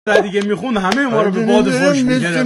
دیگه میخوند همه ما رو به باد فوش میگرفت.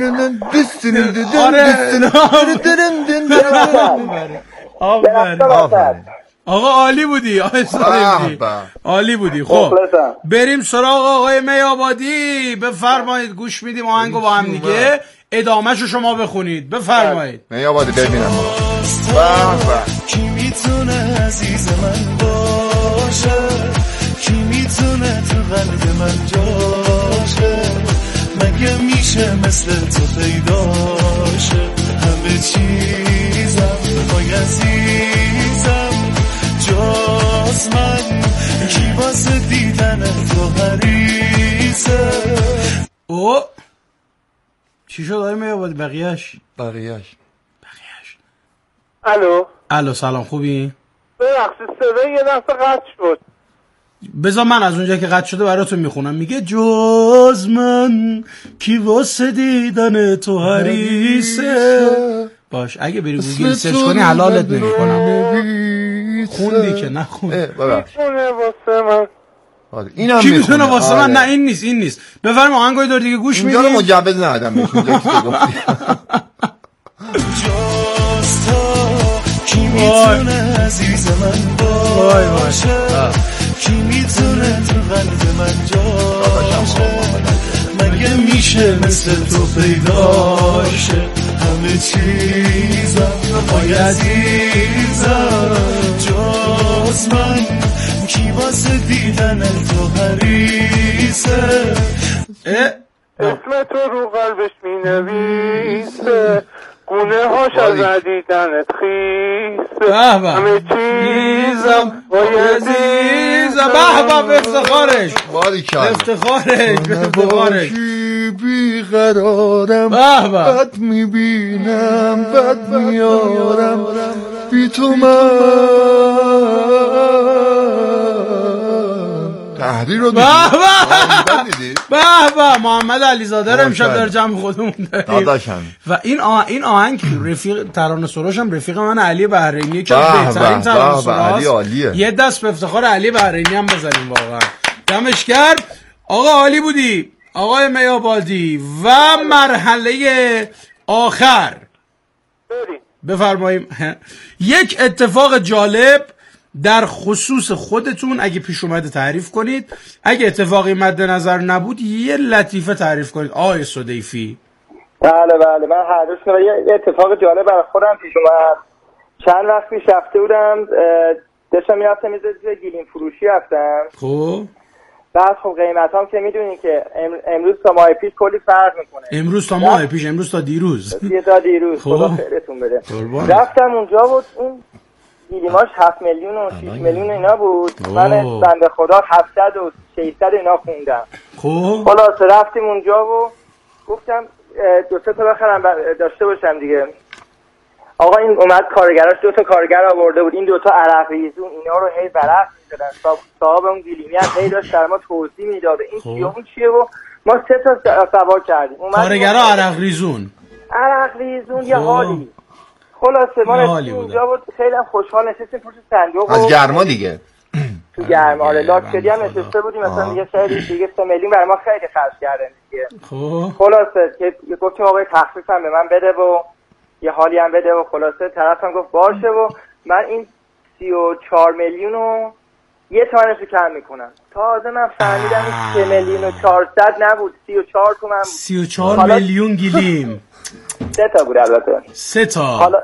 آقا عالی بودی، عالی بودی. خب بریم سراغ آقای میابادی. بفرمایید، گوش میدیم آهنگو با هم دیگه، ادامهشو شما بخونید. بفرمایید. میابادی ببینم. کی میتونه عزیز من باشه، کی میتونه تو قلب من جاشه، مگه میشه مثل تو پیداشه، همه چیزم وای عزیزم جاز من، کی واسه دیدن تو حریصه. او چی شد آقای میابادی؟ بقیهش الو سلام، خوبی؟ ببخشید صدای یه دفعه قطع شد. بذار من از اونجا که قطع شده براتون میخونم. میگه جز من کی واسه دیدن تو حریصه. باش اگه بری گوگل سرچ کنی حلالت نمیکنم. خوندی که نخوندی؟ میتونه واسه من اینم کی میتونه واسه من؟ نه این نیست. بفرم آهنگای دور دیگه گوش میدیم. اینجا رو مجوز ندادم بهش. کی میتونه عزیز من باشه، کی میتونه تو قلب من جاشه، مگه میشه مثل تو پیداشه، همه چیزم وای عزیزم جز من، کی واسه دیدن تو حریصه، اسم تو رو قلبش مینویسه، گونه هاش از ندیدنت خیسه، همه چیزم وای عزیزم. به افتخارش بیقرارم، بد میبینم بد میارم، بی تو من تحریر رو دیدید؟ به محمد علیزاده رو امشب در جمع خودمون داریم. و این آهنگ رفیق ترانه سروش هم رفیق من علی بحرینی که بهترین ترانه سراست. یه دست به افتخار علی بحرینی هم بزنیم. واقعا دمش گرم. آقا عالی بودی آقای میابادی. و مرحله آخر بفرماییم. یک اتفاق جالب در خصوص خودتون اگه پیش اومده تعریف کنید، اگه اتفاقی مد نظر نبود یه لطیفه تعریف کنید. آقای صدیفی. بله من هر روز یه اتفاق جالب برای خودم پیش اومد. چند وقت پیش رفته بودم، داشتم میرفتم یه گلیم فروشی رفتم. خب بعد خب قیمت هم که میدونین که امروز تا ماه پیش کلی فرق میکنه. امروز تا ماه پیش، امروز تا دیروز. خدا خیرتون بده. رفتم اونجا بود اون گلیماش 7 میلیون و 6 میلیون اینا بود. من بنده خدا 700 و 600 اینا خوندم. خب خلاص رفتیم اونجا و گفتم دو سه تا بخرم داشته باشم دیگه. آقا این اومد کارگراش 2 تا کارگر آورده بود، این 2 تا عرق ریزون اینا رو هی ورق می‌زدن. صاحب اون گلیمی هم هی داشت در ما توضیح میداد این چیه اون چیه و ما 3 تا سوار کردیم. کارگرا عرق ریزون یه حالی. خلاصه ما اونجا بود، خیلی خوشحال نشستیم پشت صندوق از گرما دیگه. تو گرما آره لاکچری هم نشسته بودیم مثلا دیگه خیلی دیگه 3 میلیون برای ما خیلی خرج کردن دیگه. خلاصه که گفتیم آقا تخفیف هم به من بده و یه حالی هم بده و خلاصه طرفم گفت باشه و من این 34 میلیون رو یه تومنش رو کم میکنم. تازه من فهمیدم این 3 میلیون و 400 نبود، 34 تومن بود. 34 میلیون گلیم. 3 تا بود البته. 3 تا. حالا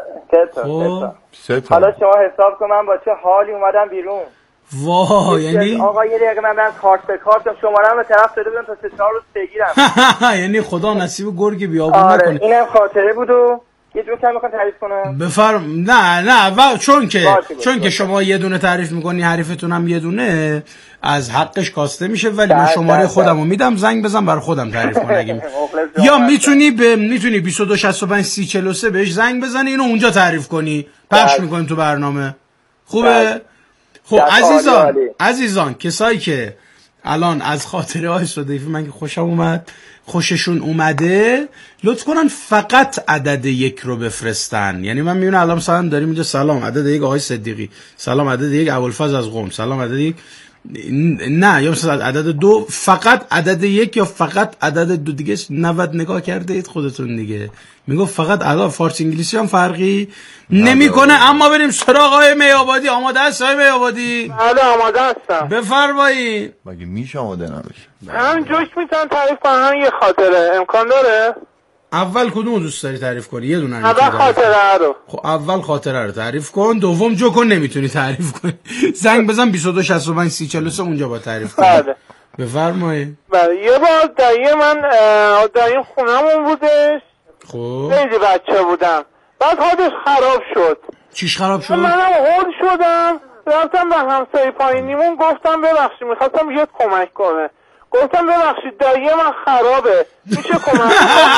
3 تا. حالا شما حساب کن من با چه حالی اومدم بیرون. واه یعنی آقا یه دقیقه من برم کارت به کارت شماره‌ام به طرف داده بودم تا 3-4 روز بگیرم. یعنی خدا نصیب گرگ بیابون نکنه. آره اینم خاطره بود و یه جور کم میخوام تعریف کنم. بفرم. نه چون که شما یه دونه تعریف میکنی حریفتون هم یه دونه از حقش کاسته میشه. ولی من شماره خودمو میدم، زنگ بزن برای خودم تعریف کن اگه یا میتونی 2265 3043 بهش زنگ بزنی اینو اونجا تعریف کنی، پخش میکنیم تو برنامه. خوبه؟ خب عزیزان کسایی که الان از خاطره های صدیفی من که خوششون اومده لطف کنن فقط عدد 1 رو بفرستن. یعنی من میبینم الان مثلا داریم اینجا سلام عدد 1 آقای صدیقی، سلام عدد 1 ابوالفضل از قم، سلام عدد 1 نه یا مثلا عدد 2 فقط عدد 1 یا فقط عدد 2 دیگه 90 نگاه کرده اید خودتون دیگه. میگفت فقط عدد فارسی انگلیسی هم فرقی نمیکنه. اما بریم سراغ آقای میابادی. آماده هست آقای میابادی؟ بله آماده هستم. بفرمایید. مگه میشه آماده نباشه؟ هم جوش میتونم تعریف کنم یه خاطره امکان داره؟ اول کدومو دوست داری تعریف کنی؟ یه دونه اول خاطره رو. خب اول خاطره رو تعریف کن، دوم جوکو نمیتونی تعریف کنی. زنگ بزن 22 65 30 43 اونجا با تعریف کن. بله بفرمایید. بله یه بار دایی من دایی خونمون بودش. خب خیلی بچه بودم. بعد حالش خراب شد. چیش خراب شد؟ منم هول شدم رفتم به همسایه پایینیمون گفتم ببخشید میخواستم بیاد کمک کنه. گفتم ببخشید دایی من خرابه میشه کمک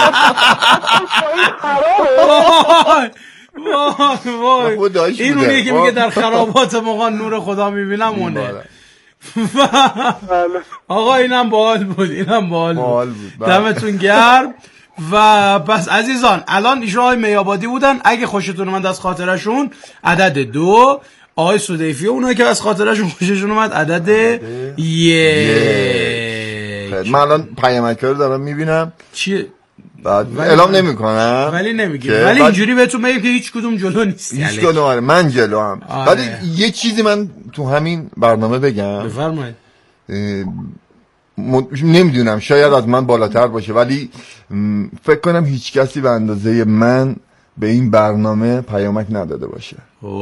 خرابه. وای این اونیه که میگه در خرابات مغان نور خدا میبینم اونه. آقا اینم باحال بود. دمتون گرم. و پس عزیزان الان ایشون آقای میابادی بودن. اگه خوشتون اومد از خاطرشون عدد 2، آقای سدیفی اونایی که از خاطرشون خوششون اومد عدد 1. من الان پیامک رو دارم میبینم. چیه؟ بعد اعلام نمیکنم ولی نمیگیم، ولی اینجوری بهتون میگم که هیچ کدوم جلو نیست. هیچ کدوم من جلو هم. ولی یه چیزی من تو همین برنامه بگم. بفرمایید. نمیدونم شاید از من بالاتر باشه ولی فکر کنم هیچ کسی به اندازه من به این برنامه پیامک نداده باشه.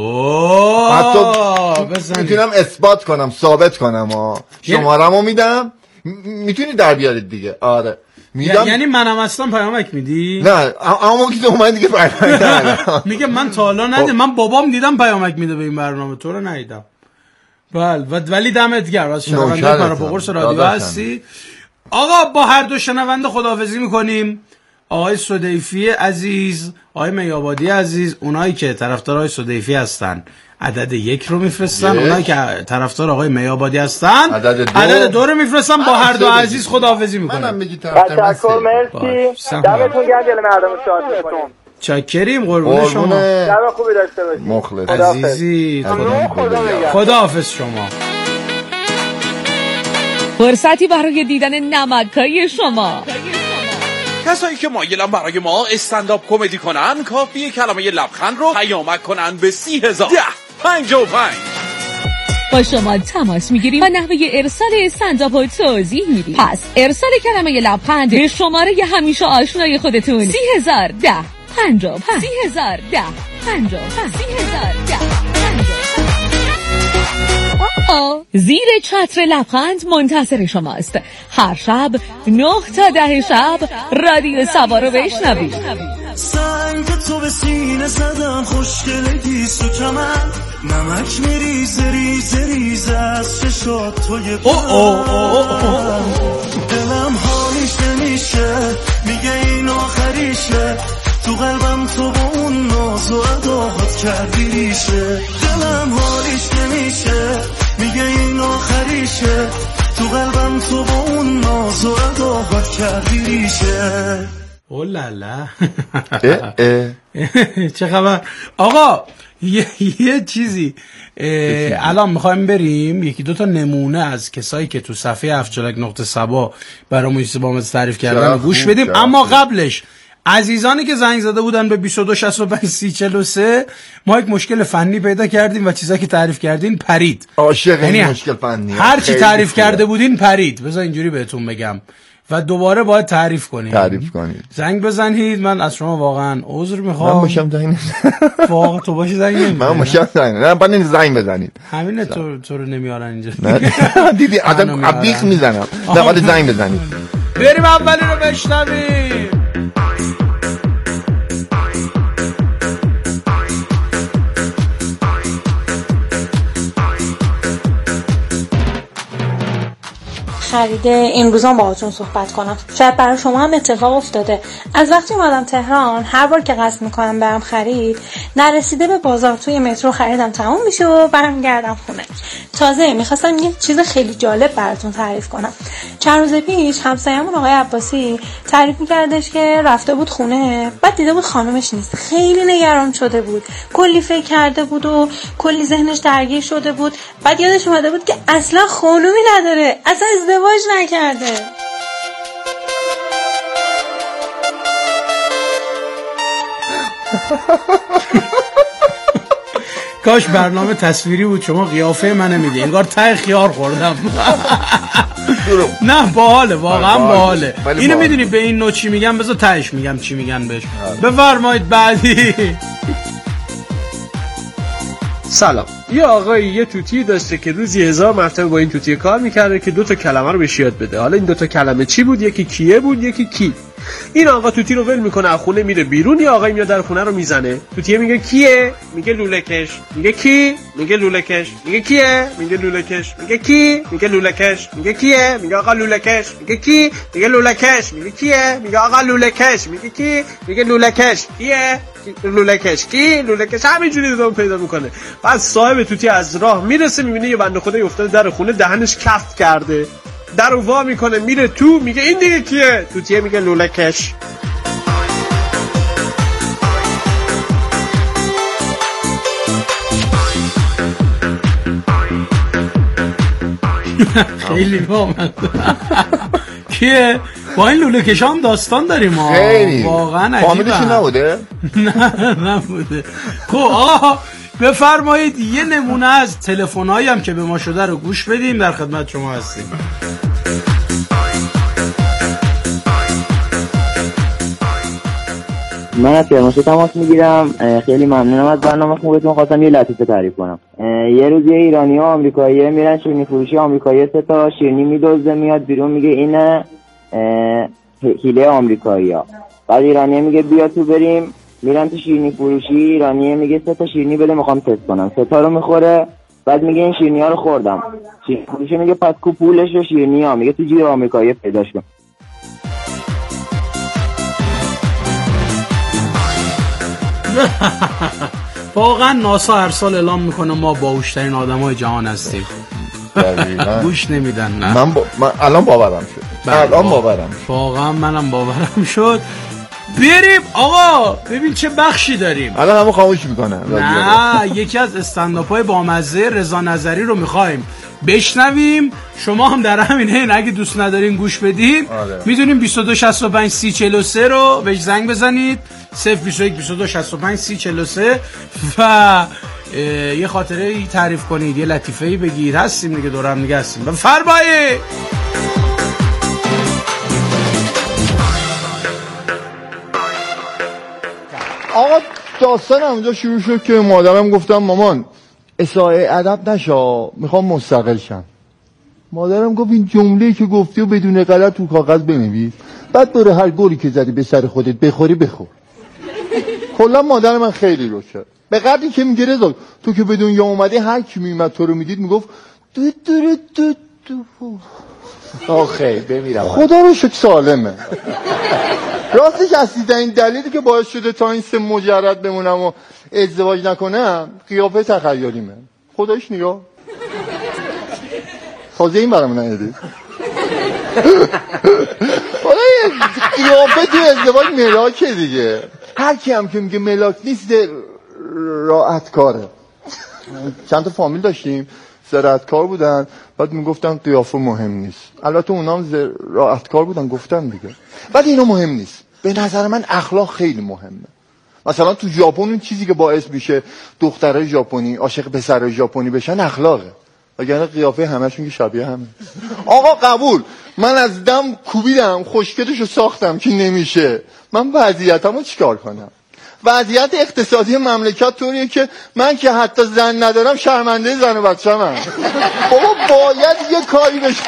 حتی میتونم اثبات کنم، ثابت کنم. شماره‌مو میدم، میتونی در بیارید دیگه. آره میدم. یعنی منم اصلا پیامک میدی؟ نه اما که تو من دیگه پیامک ندادم. میگه من تا حالا ندیدم. من بابام دیدم پیامک میده به این برنامه، تو رو ندیدم. بله ولی دمت گرم از شنونده پراپاگورس رادیو هستی. آقا با هر دو شنونده خداحافظی میکنیم. آقای سدیفی عزیز، آقای میابادی عزیز، اونایی که طرفدار آقای سدیفی هستن عدد 1 رو میفرستن، اونایی که طرفدار آقای میابادی هستن عدد 2 رو میفرستن. با هر دو عزیز خداحافظی میکنیم. تشکر، مرسی، دمتون گرم، دل مردم شاد کنیم. چاکریم، قربون شما، شب خوبی داشته باشید. مخلص عزیزی، خداحافظ شما. فرصتی برای دیدن نمک‌های شما. کسایی که مایلن برای ما استنداپ کمدی کنن کافیه کلمه لبخند رو پیامک کنن به 30,055. با شما تماس میگیریم و نحوه ارسال استنداپ رو توضیح میدیم. پس ارسال کلمه لبخند به شماره همیشه آشنای خودتون 30,055 30,055 زیر چتر لبخند منتظر شماست. هر شب 9 تا 10 شب رادیو سبا رو بشنوید. سنگ تو به سینه زدم، خوشگلگی سو کمن، نمک میریزه ریزه ریزه از چشات توی پرم، دلم حالیش نمیشه، میگه این آخریشه، تو قلبم تو با اون ناز و عداهات کردی ریشه، دلم حالیش نمیشه، میگه این آخریشه، تو قلبم تو با اون ناز و عداهات کردی ریشه. اولالا چه خبر آقا؟ یه چیزی الان میخوایم بریم یکی دوتا نمونه از کسایی که تو صفحه افچالک.سبا برای موسیقی با تعریف کردن گوش بدیم. اما قبلش عزیزانی که زنگ زده بودن به 22 65 30 43 ما یک مشکل فنی پیدا کردیم و چیزایی که تعریف کردین پرید. عاشق این مشکل فنی هر چی تعریف کرده بودین پرید. بذار اینجوری بهتون بگم و دوباره باید تعریف کنید. زنگ بزنید. من از شما واقعا عذر میخوام. من باشم زنگ واقعا تو باشی زنگ نمیزنم. من باشم زنگ نه بعد زنگ بزنید. همینه تو رو نمیارن اینجا. دیدی آدم ابلیغ میزنم. نه بعد زنگ بزنید. بریم اولی رو بشنویم. خریده امروزا باهاتون صحبت کنم. شاید برای شما هم اتفاق افتاده. از وقتی اومدم تهران هر بار که قصد میکنم برم خرید، نرسیده به بازار توی مترو خریدم تموم میشه و برمیگردم خونه. تازه میخواستم یه چیز خیلی جالب براتون تعریف کنم. چند روز پیش همسایه‌مون آقای عباسی تعریف میکردش که رفته بود خونه، بعد دیده بود خانومش نیست. خیلی نگران شده بود، کلی فکر کرده بود و کلی ذهنش درگیر شده بود. بعد یادش اومده بود که اصلا خانومی نداره، اصلا ازدواج نکرده. کاش برنامه تصویری بود، شما قیافه منو میدی انگار ته خیار خوردم. نه باحاله، واقعا باحاله. اینو میدونی به این نوع چی میگم؟ بذار تهش میگم چی میگن بهش. بفرمایید بعدی. سلام. یه آقایی یه توتی داشته که روزی 1000 مرتبه با این توتی کار میکرده که 2 تا کلمه رو بهش یاد بده. حالا این 2 تا کلمه چی بود؟ یکی کیه بود، یکی کی. این آقا توتی رو ول میکنه، از خونه میره بیرون. یه آقایی میاد در خونه رو میزنه. توتی میگه کیه؟ میگه لوله‌کش. میگه کی؟ میگه لوله‌کش. میگه کیه؟ میگه لوله‌کش. میگه کی؟ میگه لوله‌کش. میگه کیه؟ میگه آقا لوله‌کش. میگه کی؟ میگه لوله‌کش. میگه کیه؟ میگه آقا لوله‌کش. میگه کی؟ میگه لوله‌کش. کیه؟ لوله‌کش. کی؟ لوله‌کش. همینجوری ادامه پیدا میکنه. بعد صاحب توتی از راه میرسه، میبینه یه بنده خدایی افتاده در خونه، دهنش کفت کرده. درو وا میکنه، میره تو، میگه این دیگه کیه؟ توتیه میگه لوله‌کش. خیلی بامزه. کیه؟ با این لوله‌کش هم داستان داریم ها. خیلی واقعا عجیبه. فامیلش نبوده؟ نه نبوده. خب آقا بفرمایید یه نمونه از تلفن‌هایی هم که به ما شده رو گوش بدیم، در خدمت شما هستیم. من از کرمانشاه تماس میگیرم. خیلی ممنونم از برنامه خوبتون. خواستم یه لطیفه تعریف کنم. یه روز یه ایرانی ها آمریکایی میرن شیرینی فروشی. آمریکایی 3 تا شیرینی میدزده، میاد بیرون میگه اینه حیله آمریکایی ها. بعد ایرانی میگه بیا تو بریم. میرن تو شیرینی فروشی. ایرانی میگه 3 تا شیرینی بده میخوام تست کنم. 3 تا رو میخوره. بعد میگه این شیرینی ها رو خوردم. شیرینی فروشی میگه پس کو پولش و شیرینی ها؟ میگه تو جیب آمریکایی پیداش کن. واقعا ناسا هر سال اعلام میکنه ما باهوشترین آدمای جهان هستیم. گوش نمیدن. نه من الان باورم شد. الان باورم شد. واقعا منم باورم شد. بریم آقا ببین چه بخشی داریم. الان همه خاموش میکنن. نه یکی از استندآپ‌های بامزه رضا نظری رو میخوایم بشنویم. شما هم در همین حین اگه دوست ندارین گوش بدین میتونیم 22 65 30 43 رو بهش زنگ بزنید. 021 22 65 30 43 و یه خاطره تعریف کنید، یه لطیفه‌ای بگید. هستیم دیگه، دور هم دیگه هستیم. بفرمایید. آقا داستان اونجا شروع شد که مادرم گفتم مامان اساءه ادب نشا، میخوام مستقل شم. مادرم گفت این جمله‌ای که گفتی و بدون غلط تو کاغذ بنویس، بعد برو هر گوری که زدی به سر خودت بخوری بخور. کلا مادر من خیلی روشه، به قدری که میگه رضا تو که به دنیا اومدی هر کی میومد تو رو میدید میگفت دو دو دو دو. آخه بمیرم خدا رو شکر سالمه. راستش اصلی این دلیلی که باعث شده تا این 3 مجرد بمونم و ازدواج نکنم قیافه تخیلیمه. خدایش نگاه تازه این برامون نهیدید. قیافه تو ازدواج ملاکه دیگه. هر کی هم که میگه ملاک نیست راحت کاره. چند تا فامیل داشتیم زراعت کار بودن، بعد میگفتن قیافه مهم نیست. البته اونام زراعت کار بودن گفتن دیگه، بعد اینا مهم نیست. به نظر من اخلاق خیلی مهمه. مثلا تو ژاپن اون چیزی که باعث میشه دخترای ژاپنی عاشق پسرای ژاپنی بشن اخلاقه، وگرنه قیافه همشون که شبیه همه. آقا قبول، من از دم کوبیدم خوشگلشو ساختم که نمیشه. من وضعیتمو چیکار کنم؟ وضعیت اقتصادی مملکت طوریه که من که حتی زن ندارم شرمنده زن و بچه‌مم. بابا باید یه کاری بشه،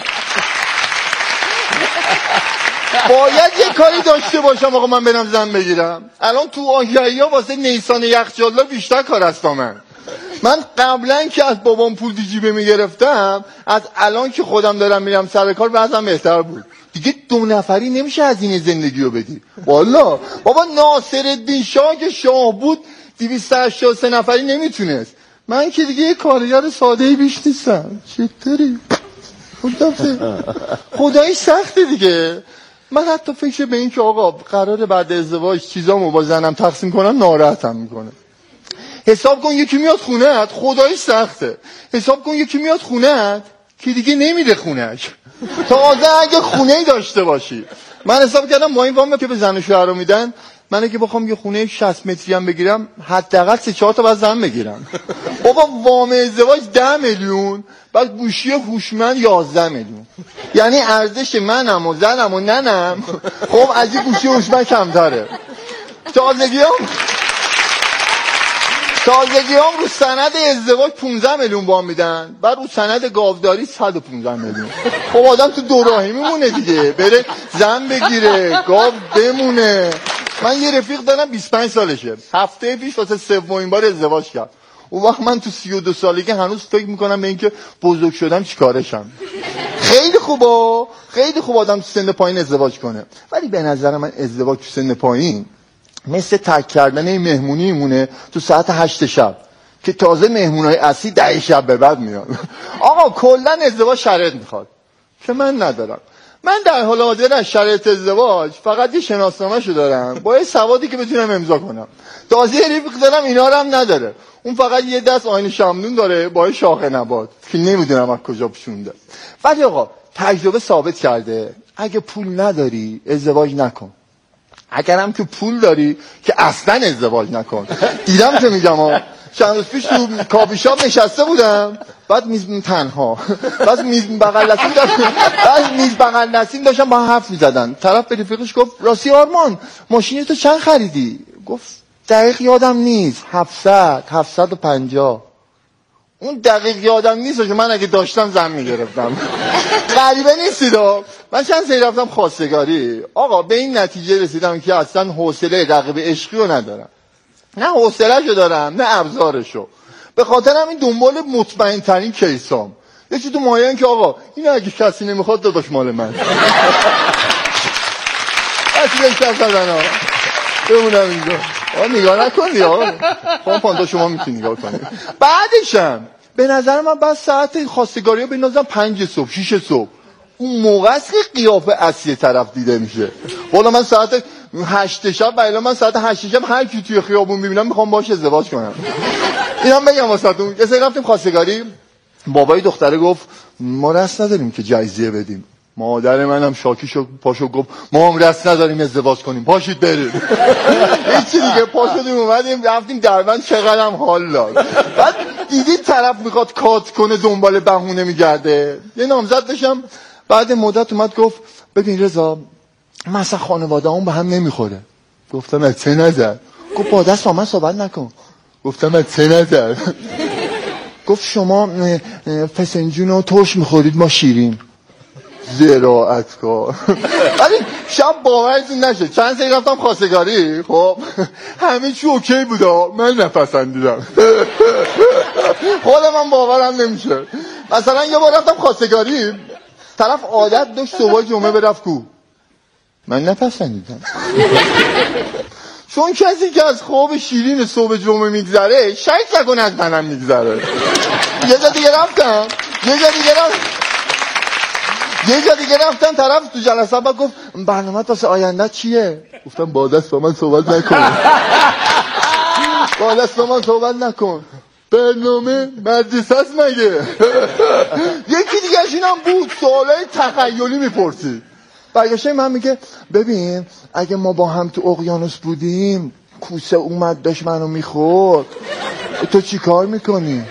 باید یه کاری داشته باشم آقا من برم زن بگیرم. الان تو آگهی‌ها واسه نیسان یخچال‌ها بیشتر کار است با من. من قبلا که از بابام پول دی جیبه میگرفتم، از الان که خودم دارم میرم سر کار وضعم بهتر بود. دیگه 2 نفری نمیشه از این زندگی رو بدی. والا بابا ناصرالدین شاه که شاه بود 283 نفری نمیتونست. من که دیگه یه کارگر ساده‌ای بیش نیستم. چطوری؟ خدایی سخته دیگه. من حتی فکر به این که آقا قراره بعد ازدواج چیزامو با زنم تقسیم کنم ناراحتم میکنه. حساب کن یکی میاد خونه‌ات، خدایی سخته. حساب کن یکی میاد خونه‌ات که دیگه نمیره خونه‌اش. تازه اگه خونه‌ای داشته باشی. من حساب کردم با این وامه که به زن و شوهر رو میدن، من اگه بخوام یه خونه 60 متری هم بگیرم حداقل 3-4 تا باید زن بگیرم. بابا وام ازدواج 10 میلیون، بعد گوشی هوشمند 11 میلیون. یعنی ارزش منم و زنم و ننم خب از این گوشی هوشمند کمتره. تازگیام رو سند ازدواج 15 میلیون وام میدن، بعد رو سند گاوداری 115 میلیون. خب آدم تو دو راهی میمونه دیگه، بره زن بگیره گاو بمونه. من یه رفیق دارم 25 سالشه، هفته پیش واسه 3مین بار ازدواج کرد. اون وقت من تو 32 سالگی هنوز فکر میکنم به اینکه بزرگ شدم چیکارشم. خیلی خوب آدم تو سن پایین ازدواج کنه، ولی به نظر من ازدواج تو سن پایین مثل ترک کردن این مهمونی مونه تو ساعت 8 شب که تازه مهمونای اصلی 10 شب به بعد میاد. آقا کلا ازدواج شرایط میخواد که من ندارم. من در حال حاضر از شرایط ازدواج فقط یه شناسنامه‌شو دارم با یه سوادی که بتونم امضا کنم. تازه رفیق دارم اینا رو هم نداره. اون فقط یه دست آینه شمدون داره با شاخه نبات که نمیدونم از کجا پوشونده. ولی آقا تجربه ثابت کرده اگه پول نداری ازدواج نکن. اگرم که پول داری که اصلا ازدواج نکن. دیدم که میگم چند روز پیش تو کافی شاپ نشسته بودم، بعد میز تنها، بعد میز بغل نسیم داشتم با حرف میزدن. طرف به رفیقش گفت راستی آرمان ماشین تو چند خریدی؟ گفت دقیق یادم نیست، 750. اون دقیق یادم نیست که من اگه داشتم زن میگرفتم. غریبه نیستید. من چند سری رفتم خواستگاری، آقا به این نتیجه رسیدم که اصلا حوصله رقیب عشقی رو ندارم. نه حوصله‌شو دارم نه ابزارشو. به خاطر همین دنبال مطمئن ترین کیسام. یکی تو مایه‌ان که آقا این اگه کسی نمیخواد داداش مال من. کسی بهتر زدن بمونم اینجا. نگاه نکنی خواهم پانتا شما میتونی نگاه کنی. بعدشم به نظر من بعد ساعت خواستگاری ها بنازم 5 صبح 6 صبح. اون موقع است که قیافه اصلی طرف دیده میشه. والا من ساعت 8 شب بالا من ساعت 8 شب هر کی توی خیابون میبینم میخوام باهاش ازدواج کنم. اینا بگم واسهتون. یه سری رفتیم خواستگاری، بابای دختره گفت ما رست نداریم که جایزه بدیم. مادر منم شاکی شد پاشو گفت ما هم رست نداریم ازدواج کنیم، پاشید بریم. هیچی دیگه پاشدیم اومدیم رفتیم دربند. چقدرم حال داد. بعد دیدی طرف میخواد کات کنه دنبال بهونه میگرده. یه نامزد داشتم بعد مدت اومد گفت ببین رضا من اصلا خانواده هم به هم نمیخوره. گفتم از چه نظر؟ گفت با دست با من صحبت نکن. گفتم از چه نظر؟ گفت شما فسنجون و ترش میخورید ما شیرین. زراعت کار. ولی شب باورتون نشه چند سری رفتم خواستگاری، خب همه چی اوکی بودا، من نپسندیدم. خود من باورم نمیشه. مثلا یه بار رفتم خواستگاری، طرف عادت داشت صبح جمعه برفت کو، من نپسندیدم. چون کسی که از خواب شیرین صبح جمعه میگذره شک نکنه از منم میگذره. یه جا دیگه رفتم طرف تو جلسه با گفت برنامه واسه آینده چیه؟ گفتم با دست با من صحبت نکن. برنامه مدرسه است مگه؟ یکی دیگه از اینم بود سوالای تخیلی میپرسی. برگشته من میگه ببین اگه ما با هم تو اقیانوس بودیم کوسه اومد داشت منو میخورد تو چی کار میکنی؟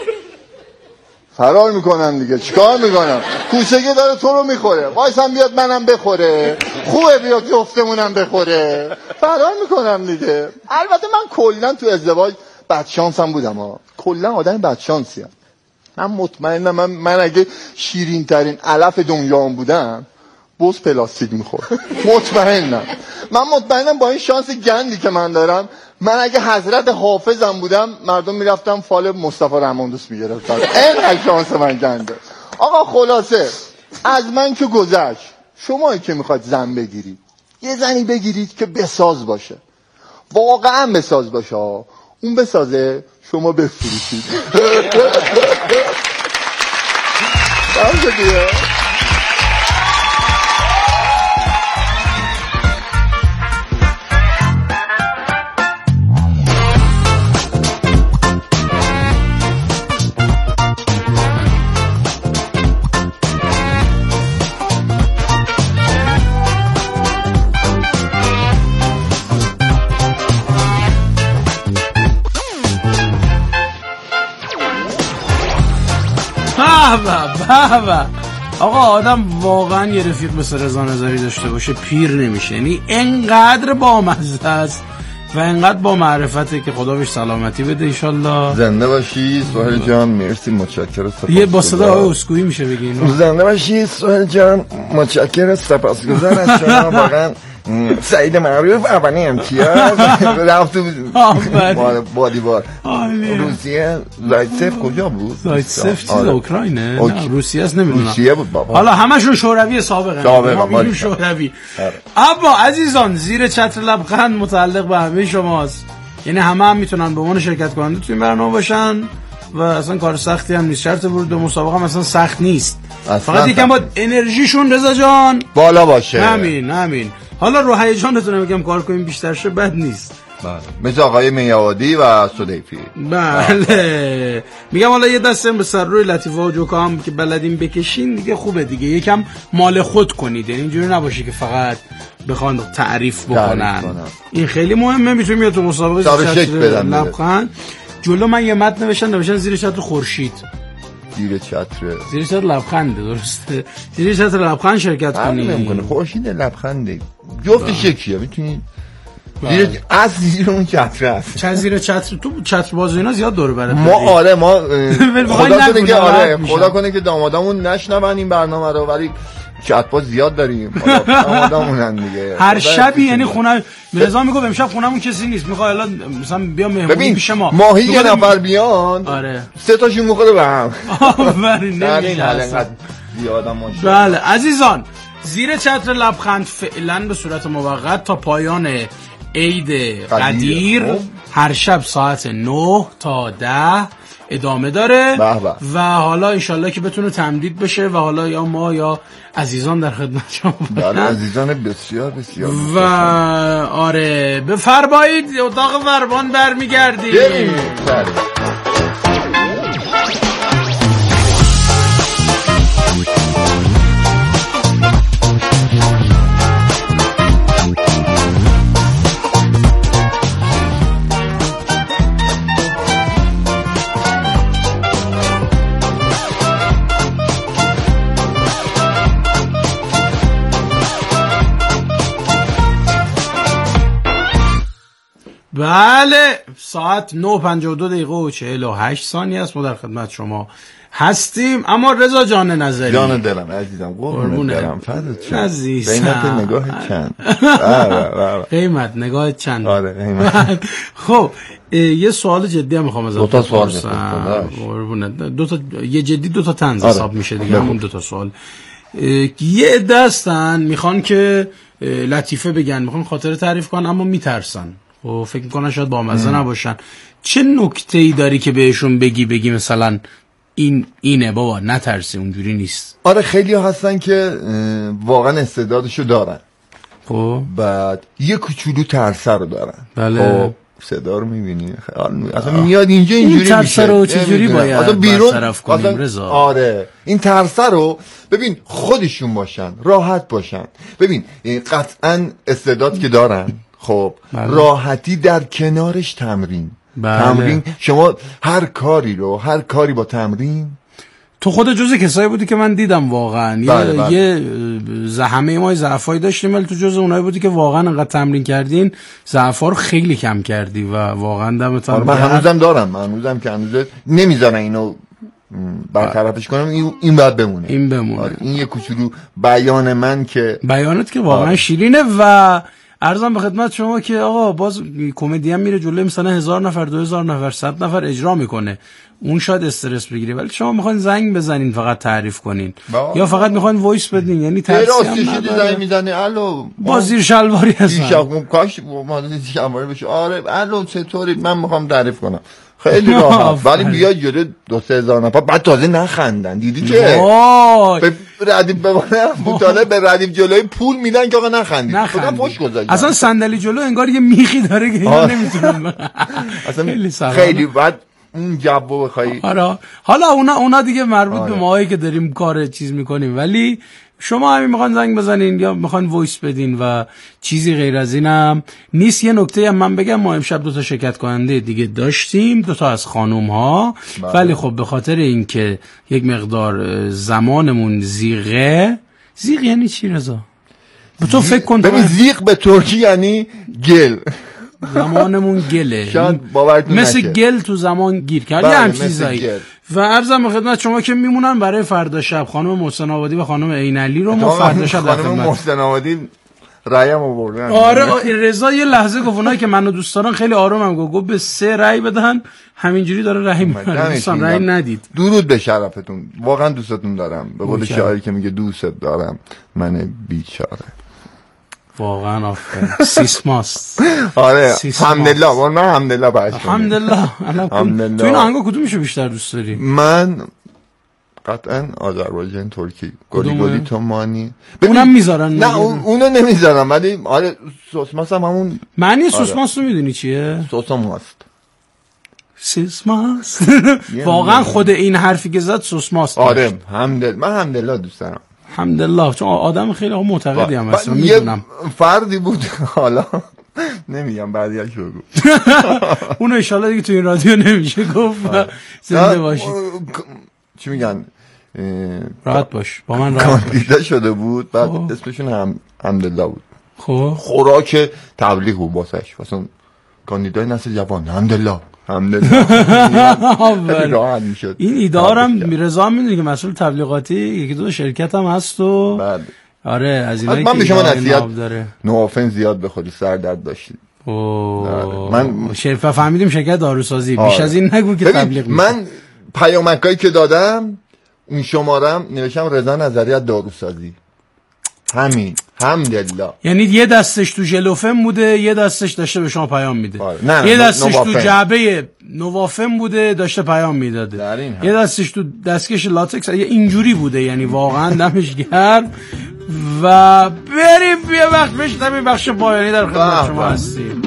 فرار میکنم دیگه. چیکار میکنم؟ کوسه که داره تو رو میخوره، وایسم بیاد منم بخوره، خوبه بیاد جفتمونم بخوره، فرار میکنم دیگه. البته من کلا تو ازدواج بدشانسم بودم کلا آدم بدشانسیم. من مطمئنم من اگه شیرین ترین علف دنیام بودم بوز پلاستیک میخورد. مطمئنم با این شانس گندی که من دارم من اگه حضرت حافظم بودم مردم میرفتم فال مصطفی رحماندوست میگرفتن. اینقدر شانس من گنده. آقا خلاصه از من که گذشت، شما که میخواید زن بگیرید یه زنی بگیرید که بساز باشه، واقعا بساز باشه. اون بسازه شما بفروشید. بابا آقا آدم واقعا یه رفیق مثل رضا نظری داشته باشه پیر نمیشه. یعنی انقدر بامزه است و انقدر با معرفته که خدا بهش سلامتی بده انشالله. زنده باشی سهیل جان. مرسی، متشکرم. یه با صدا آقای اسکوئی میشه بگین زنده باشی سهیل جان، متشکرم، سپاسگزار از شما. واقعا سعید معروف اولین امتیاز رفت بادیوار روسیه. زایتسف کجا بود؟ زایتسف چیز اوکراینه؟ نه روسیه است، نمیدونم. روسیه بود بابا. حالا همشون شوروی سابقا شوروی. اما عزیزان زیر چتر لبخند متعلق به همه شماست. یعنی همه هم میتونن به عنوان شرکت کننده تو این برنامه باشن و اصلا کار سختی هم نیست. شرط ورود به مسابقه هم اصلا سخت نیست، فقط یکم باید انرژیشون رضا جان بالا باشه. همین. حالا رو هیجانتون میگم کار کنیم بیشتر شه بد نیست. بله، مثل آقای میعادی و صدیفی. بله میگم حالا یه دست به سر روی لطیفه و جوکا هم که بلدین بکشین دیگه خوبه دیگه. یکم مال خود کنید، یعنی اینجوری نباشه که فقط بخوان تعریف بکنن. این خیلی مهمه. میتونیم یا تو مسابقه چتر لبخند جلو من یه متن نوشتن زیر چتر خورشید، زیر چتر لبخنده. درسته، زیر چتر لبخند شرکت کنید. نمی‌کنه خورشید لبخنده جفتش یکیه. میتونید زیر اون چتر هست. چه زیر چتر تو چتر باز اینا زیاد دور بره. ما خدا کنه که دامادامون نشنون این برنامه رو، ولی چتر زیاد داریم. دامادامونن دیگه هر شبی. یعنی خونه رضا میگه امشب خونمون کسی نیست، میخواد الان مثلا بیا مهمونی پیش ما. ماهی یه نفر بیان. آره 3 تاشون میخوره به هم. بله عزیزان زیر چتر لبخند فعلا به صورت موقت تا پایان عید قدیر هر شب ساعت 9 تا 10 ادامه داره و حالا انشالله که بتونه تمدید بشه و حالا یا ما یا عزیزان در خدمت شما باشن. عزیزان بسیار و آره بفرمایید اتاق فرمان برمیگردیم. بله ساعت 9:52 و 48 ثانیه است. ما در خدمت شما هستیم. اما رضا جان نظری، جان دلم عزیزم، قربونت برم، فدات شم. قیمت نگاه چند؟ قیمت نگاه چند؟ آره قیمت. خب یه سوال جدی هم میخوام ازت بپرسم. 2 تا سوال قربونت. 2 تا یه جدی 2 تا طنز حساب میشه دیگه. همون 2 تا سوال. یه عده هستن میخوان که لطیفه بگن، میخوان خاطره تعریف کنن اما میترسن. و فکر میکنن شاید بامزه نباشن. چه نکته‌ای داری که بهشون بگی مثلا اینه بابا نترسی اونجوری نیست؟ آره خیلی ها هستن که واقعا استعدادشو دارن، خب بعد یه کوچولو ترسه رو دارن. بله خب صدا رو میبینی اصلا میاد اینجا اینجوری میشه. این ترسه رو چجوری باید برطرف کنیم رضا؟ آره این ترسه رو ببین خودشون باشن، راحت باشن. ببین قطعا استعداد که دارن، خب راحتی در کنارش تمرین. تمرین شما هر کاری با تمرین. تو خود جزء کسایی بودی که من دیدم واقعا یه همه ما ضعفایی داشتیم، ولی تو جزء اونایی بودی که واقعا انقدر تمرین کردین ضعفا رو خیلی کم کردی و واقعا دمتون من هنوزم دارم، من هنوزم که هنوز نمیذارن اینو برطرفش کنم. این باید بمونه، این یه کوچولو بیان من که بیانت که واقعا شیرینه. و عرضم به خدمت شما که آقا باز کمدین میره جلوی مثلا 1000 نفر 2000 نفر 100 نفر اجرا میکنه، اون شاید استرس بگیره، ولی شما میخواین زنگ بزنین فقط تعریف کنین یا فقط میخواین وایس بدین، یعنی ترسی زنگ میزنه الو با زیر شلواری هستن کاش ما زیر شلواری بشه. آره الو چطوری، من میخوام تعریف کنم، خیلی راحت. ولی بیا جلو 2-3 هزار نفر بعد تازه نخندن، دیدی که به ردیف بمونه مطالعه به ردیف جلوی پول میدن که آقا نخندید، خودم پشت گذاشتم اصلا صندلی جلو انگار یه میخی داره که اینا نمیتونن اصلا خیلی بعد اون جوو بخوای. حالا اونا دیگه مربوط به ماهایی که داریم کار چیز میکنیم، ولی شما همین میخوان زنگ بزنین یا میخوان وایس بدین و چیزی غیر از اینم نیست. یه نکته هم من بگم، ما امشب 2 تا شرکت کننده دیگه داشتیم، 2 تا از خانوم ها، ولی خب به خاطر اینکه یک مقدار زمانمون زیغ یعنی چی رضا؟ تو فکر کن ببین زیغ به ترکی یعنی گل، زمانمون گله، مثل گل تو زمان گیر کرد یه هم چیزایی. و عرضم به خدمت شما که میمونن برای فردا شب خانم محسن آبادی و خانم عینعلی رو ما فردا شب در خانم محسن آبادی رأیم آوردن. آره رضا یه لحظه گفت اونایی که منو دوست دارن خیلی آرومم گفت به 3 رأی بدن، همینجوری داره رأی میاره. دوستان رأی ندید. درود به شرفتون، واقعا دوستتون دارم، به قول شاعری که میگه دوست دارم من بیچاره. واقعا آفرین سیسماست. آره الحمدلله، من الحمدلله باش الحمدلله. تو این آهنگا کدومشو بیشتر دوست داری؟ من قطعا آذربایجان ترکی گلی تومانی اونم میذارن. نه اونو نمیذارم، ولی آره سوسماس هم همون معنی سوسماس رو میدونی چیه؟ سوسماست سیسماس. واقعا خود این حرفی که زد سوسماس. آره من الحمدلله دوست دارم. الحمدلله، چون آدم خیلی معتقدی هم هستم میدونم. فردی بود حالا نمیگم بعدیش بگو. اونو ان شاءالله دیگه تو این رادیو نمیشه گفت. زنده باشی. چی میگن؟ راحت باش، با من راحت باش. کاندیدا شده بود، بعد اسمشون الحمدلله بود. خب خوراک تبلیغ بود واسش، مثلا کاندیدای نسل جوان الحمدلله راحت میشد. این ایدارم رضا میدونی که مسئول تبلیغاتی 1-2 شرکت هم هست و آره از اینایی که من به شما نصیحت نوافن زیاد به خودی سر درد داشتید. من شرکت فهمیدیم شرکت داروسازی بیش از این نگو که تبلیغ. من پیامکایی که دادم اون شمارم نوشتم رضا نظریات داروسازی، همین الحمدلله. یعنی یه دستش تو ژلوفن بوده، یه دستش داشته به شما پیام میده. یه دستش تو جعبه نوافن بوده داشته پیام میداده، یه دستش تو دستکش لاتکس اینجوری بوده. یعنی واقعا دمش گرم. و بریم یه وقت بشنویم بخش پایانی در خدمت شما هستیم.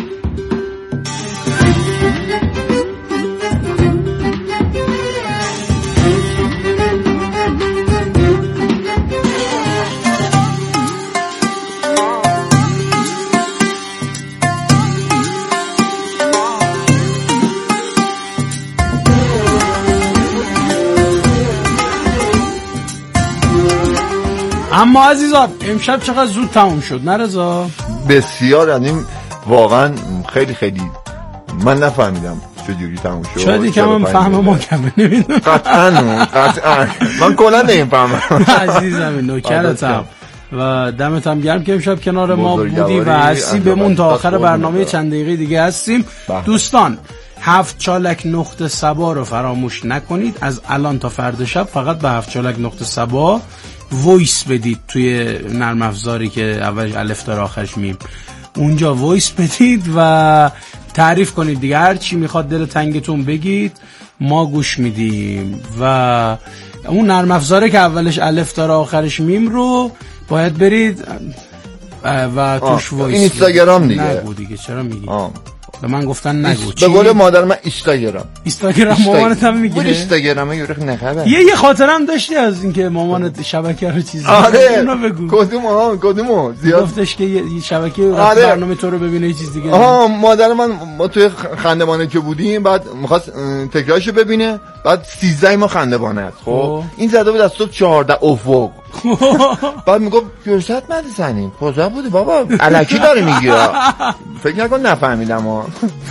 اما عزیزان امشب چقدر زود تموم شد نه رضا؟ بسیار، یعنی واقعا خیلی من نفهمیدم چجوری تموم شد. شاید یکم فهم ما کمه، نمیدونم. قطعا من کلا نمیفهمم. عزیزم نوکرتم و دمت هم گرم که امشب کنار ما بودی و هستی. بمون تا آخر برنامه چند دقیقه دیگه هستیم. دوستان 7 چالک نقطه سبا رو فراموش نکنید. از الان تا فردا شب فقط به 7 چالک نقطه سبا وایس بدید توی نرم افزاری که اولش الف داره آخرش میم، اونجا وایس بدید و تعریف کنید دیگه. هر چی میخواد دل تنگتون بگید ما گوش میدیم. و اون نرم افزاره که اولش الف داره آخرش میم رو باید برید و توش وایس. این اینستاگرام دیگه. نگو دیگه، چرا میگی؟ به من گفتن نگو. به قول مادر من اینستاگرام مامانت هم میگه. اینستاگرام یورخ نخبر. یه خاطرم داشتی از اینکه مامانت شبکه رو چیزی. آره. اونو بگو. کدومو زیاد گفتش که یه شبکه برنامه تو رو ببینه یه چیز دیگه. مادر من ما توی خندوانه که بودیم، بعد می‌خواست تکرارشو ببینه، بعد 13 ما خندوانه است. خب این زده بود از صبح 14 افق. بعد میگفت فرصت ندیدنیم کجا بودی بابا الکی داره میگی. فکر نکن نفهمیدم.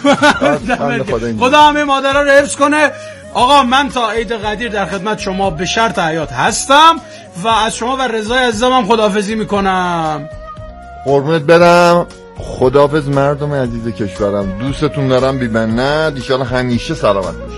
خدا همه مادرها رو حفظ کنه. آقا من تا عید قدیر در خدمت شما به شرط حیات هستم و از شما و رضای عزیزم هم خداحافظی میکنم. قربونت برم. خداحافظ مردم عزیز کشورم، دوستتون دارم بی بنده. ان شاءالله همیشه سلامت باشید.